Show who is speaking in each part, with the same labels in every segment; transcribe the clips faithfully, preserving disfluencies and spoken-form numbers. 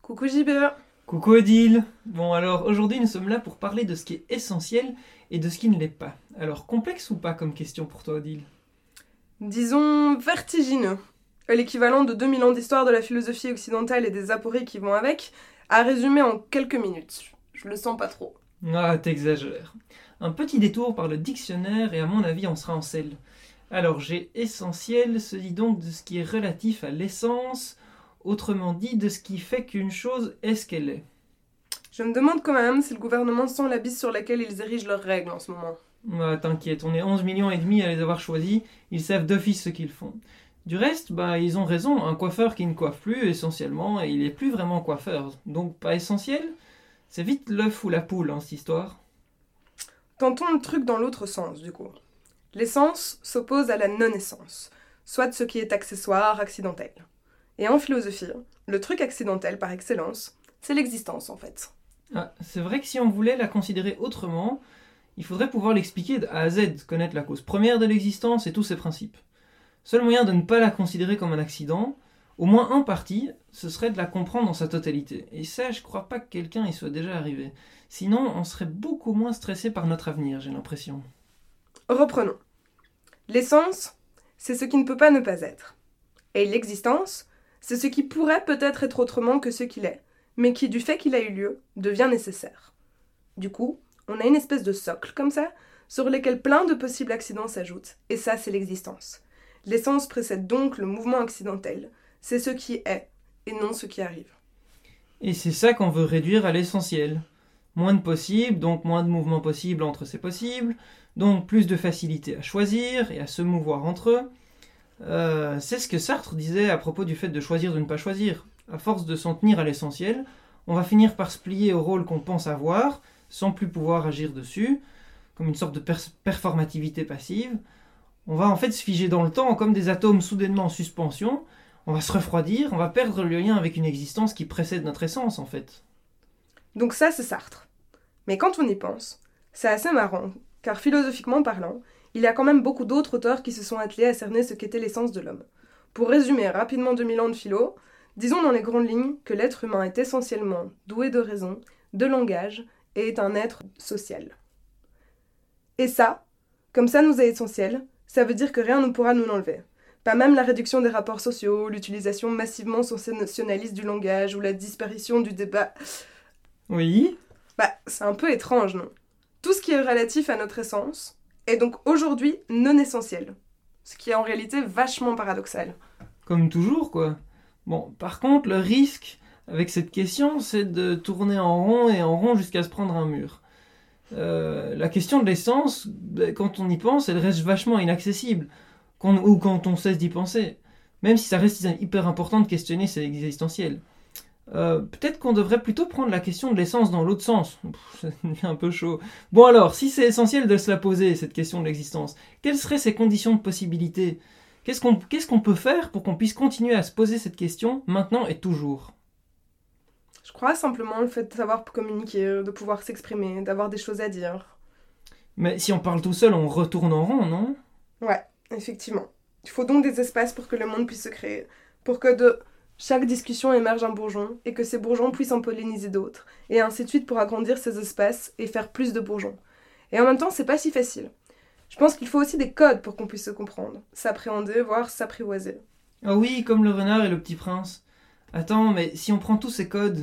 Speaker 1: Coucou J B.
Speaker 2: Coucou Odile. Bon alors aujourd'hui nous sommes là pour parler de ce qui est essentiel et de ce qui ne l'est pas. Alors complexe ou pas comme question pour toi Odile?
Speaker 1: Disons vertigineux. L'équivalent de deux mille ans d'histoire de la philosophie occidentale et des apories qui vont avec, à résumer en quelques minutes. Je le sens pas trop.
Speaker 2: Ah t'exagères. Un petit détour par le dictionnaire et à mon avis on sera en selle. Alors j'ai essentiel se dit donc de ce qui est relatif à l'essence, autrement dit de ce qui fait qu'une chose est ce qu'elle est.
Speaker 1: Je me demande quand même si le gouvernement sent la bise sur laquelle ils érigent leurs règles en ce moment.
Speaker 2: Ah, t'inquiète, on est onze millions et demi à les avoir choisis, ils savent d'office ce qu'ils font. Du reste, bah ils ont raison, un coiffeur qui ne coiffe plus essentiellement, et il est plus vraiment coiffeur, donc pas essentiel. C'est vite l'œuf ou la poule hein, cette histoire.
Speaker 1: Tentons le truc dans l'autre sens du coup. L'essence s'oppose à la non-essence, soit ce qui est accessoire, accidentel. Et en philosophie, le truc accidentel par excellence, c'est l'existence en fait.
Speaker 2: Ah, c'est vrai que si on voulait la considérer autrement, il faudrait pouvoir l'expliquer de A à Z, connaître la cause première de l'existence et tous ses principes. Seul moyen de ne pas la considérer comme un accident, au moins en partie, ce serait de la comprendre dans sa totalité. Et ça, je crois pas que quelqu'un y soit déjà arrivé. Sinon, on serait beaucoup moins stressé par notre avenir, j'ai l'impression.
Speaker 1: Reprenons. L'essence, c'est ce qui ne peut pas ne pas être. Et l'existence, c'est ce qui pourrait peut-être être autrement que ce qu'il est, mais qui, du fait qu'il a eu lieu, devient nécessaire. Du coup, on a une espèce de socle, comme ça, sur lequel plein de possibles accidents s'ajoutent, et ça, c'est l'existence. L'essence précède donc le mouvement accidentel. C'est ce qui est, et non ce qui arrive.
Speaker 2: Et c'est ça qu'on veut réduire à l'essentiel. Moins de possibles, donc moins de mouvements possibles entre ces possibles, donc plus de facilité à choisir et à se mouvoir entre eux. Euh, c'est ce que Sartre disait à propos du fait de choisir de ne pas choisir. À force de s'en tenir à l'essentiel, on va finir par se plier au rôle qu'on pense avoir, sans plus pouvoir agir dessus, comme une sorte de per- performativité passive. On va en fait se figer dans le temps comme des atomes soudainement en suspension, on va se refroidir, on va perdre le lien avec une existence qui précède notre essence en fait.
Speaker 1: Donc ça, c'est Sartre. Mais quand on y pense, c'est assez marrant, car philosophiquement parlant, il y a quand même beaucoup d'autres auteurs qui se sont attelés à cerner ce qu'était l'essence de l'homme. Pour résumer rapidement deux mille ans de philo, disons dans les grandes lignes que l'être humain est essentiellement doué de raison, de langage, et est un être social. Et ça, comme ça nous est essentiel, ça veut dire que rien ne pourra nous l'enlever. Pas même la réduction des rapports sociaux, l'utilisation massivement sensationnaliste du langage, ou la disparition du débat.
Speaker 2: Oui.
Speaker 1: Bah, c'est un peu étrange, non? Tout ce qui est relatif à notre essence est donc aujourd'hui non essentiel. Ce qui est en réalité vachement paradoxal.
Speaker 2: Comme toujours quoi. Bon, par contre, le risque avec cette question, c'est de tourner en rond et en rond jusqu'à se prendre un mur. Euh, la question de l'essence, quand on y pense, elle reste vachement inaccessible, quand, ou quand on cesse d'y penser, même si ça reste hyper important de questionner ses existentiels. Euh, peut-être qu'on devrait plutôt prendre la question de l'essence dans l'autre sens. Pff, ça devient un peu chaud. Bon alors, si c'est essentiel de se la poser, cette question de l'existence, quelles seraient ces conditions de possibilité? Qu'est-ce qu'on, qu'est-ce qu'on peut faire pour qu'on puisse continuer à se poser cette question maintenant et toujours?
Speaker 1: Je crois simplement le fait de savoir communiquer, de pouvoir s'exprimer, d'avoir des choses à dire.
Speaker 2: Mais si on parle tout seul, on retourne en rond, non?
Speaker 1: Ouais, effectivement. Il faut donc des espaces pour que le monde puisse se créer, pour que de chaque discussion émerge un bourgeon, et que ces bourgeons puissent en polliniser d'autres, et ainsi de suite pour agrandir ces espaces et faire plus de bourgeons. Et en même temps, c'est pas si facile. Je pense qu'il faut aussi des codes pour qu'on puisse se comprendre, s'appréhender, voire s'apprivoiser.
Speaker 2: Ah oui, comme le renard et le petit prince. Attends, mais si on prend tous ces codes...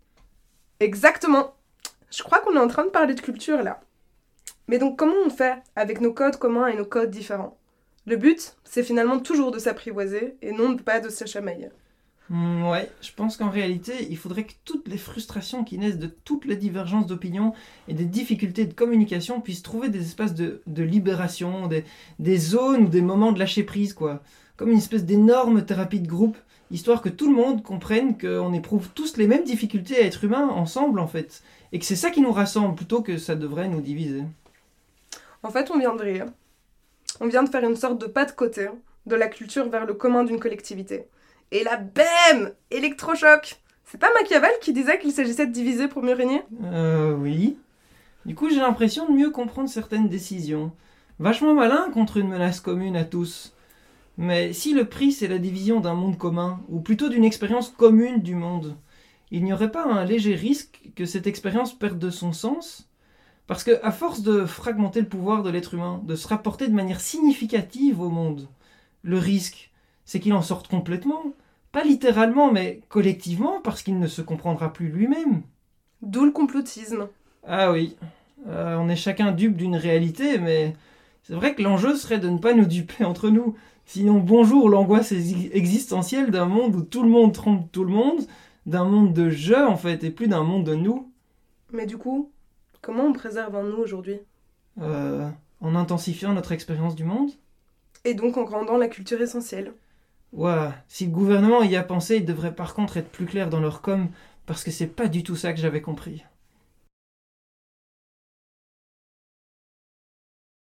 Speaker 1: Exactement. Je crois qu'on est en train de parler de culture là. Mais donc comment on fait avec nos codes communs et nos codes différents? Le but, c'est finalement toujours de s'apprivoiser et non pas de se chamailler.
Speaker 2: Hmm, ouais, je pense qu'en réalité, il faudrait que toutes les frustrations qui naissent de toutes les divergences d'opinion et des difficultés de communication puissent trouver des espaces de, de libération, des, des zones ou des moments de lâcher prise, quoi. Comme une espèce d'énorme thérapie de groupe, histoire que tout le monde comprenne qu'on éprouve tous les mêmes difficultés à être humains ensemble, en fait. Et que c'est ça qui nous rassemble, plutôt que ça devrait nous diviser.
Speaker 1: En fait, on vient de rire. On vient de faire une sorte de pas de côté de la culture vers le commun d'une collectivité. Et là, bam! Électrochoc! C'est pas Machiavel qui disait qu'il s'agissait de diviser pour mieux régner?
Speaker 2: Euh, oui. Du coup, j'ai l'impression de mieux comprendre certaines décisions. Vachement malin contre une menace commune à tous. Mais si le prix c'est la division d'un monde commun, ou plutôt d'une expérience commune du monde, il n'y aurait pas un léger risque que cette expérience perde de son sens ? Parce que, à force de fragmenter le pouvoir de l'être humain, de se rapporter de manière significative au monde, le risque, c'est qu'il en sorte complètement. Pas littéralement, mais collectivement, parce qu'il ne se comprendra plus lui-même.
Speaker 1: D'où le complotisme.
Speaker 2: Ah oui, euh, on est chacun dupe d'une réalité, mais c'est vrai que l'enjeu serait de ne pas nous duper entre nous. Sinon, bonjour l'angoisse ex- existentielle d'un monde où tout le monde trompe tout le monde, d'un monde de jeu en fait, et plus d'un monde de nous.
Speaker 1: Mais du coup, comment on préserve un nous aujourd'hui ?
Speaker 2: Euh, en intensifiant notre expérience du monde ?
Speaker 1: Et donc en rendant la culture essentielle.
Speaker 2: Ouais, si le gouvernement y a pensé, il devrait par contre être plus clair dans leur com, parce que c'est pas du tout ça que j'avais compris.